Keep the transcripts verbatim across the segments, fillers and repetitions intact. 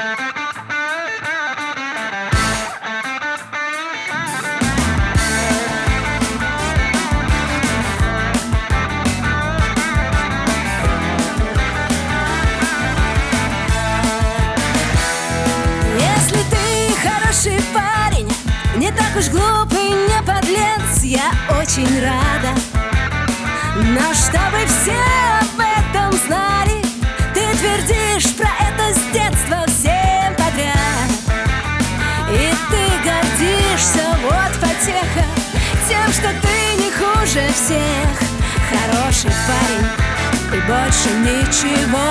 Если ты хороший парень, не так уж глупый, не подлец, я очень рада. Но чтобы все об этом знали, ты твердишь про это с детства всем подряд. И ты гордишься, вот потеха, тем, что ты не хуже всех. Хороший парень и больше ничего.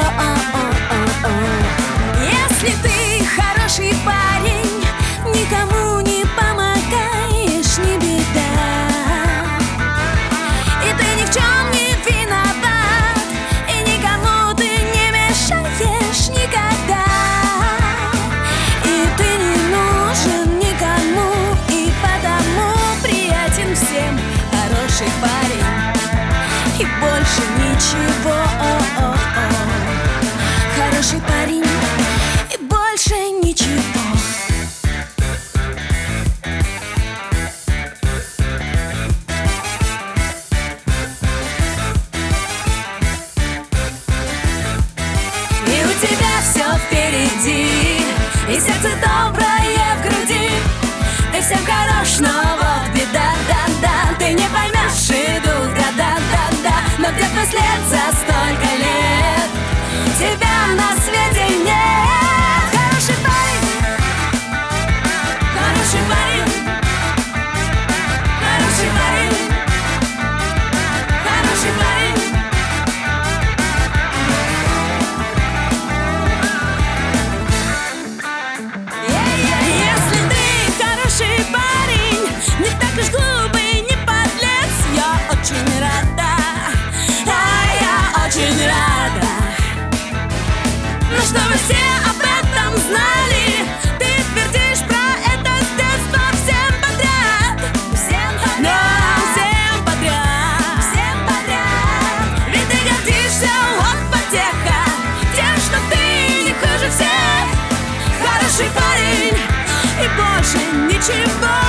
Если ты хороший парень, никому не помогаешь, не беда. И ты ни в чем не виноват, и никому ты не мешаешь никогда. И ты не нужен никому, и потому приятен всем. Хороший парень и больше ничего. Хороший парень и больше ничего. И у тебя все впереди, и сердце доброе в груди. Ты всем хорош, но вот беда, да-да. Ты не поймешь, идут года, да-да. Но где твой след за столько лет? Тебя на свете нет. Хороший парень, хороший парень, хороший парень, хороший парень. Если ты хороший парень, не так уж глупый, не подлец, я очень рада, а я очень рада. Но чтобы все об этом знали, ты твердишь про это с детства всем подряд. Всем подряд, да, всем подряд, всем подряд. Ведь ты гордишься, вот потеха, тем, что ты не хуже всех. Хороший парень и больше ничего.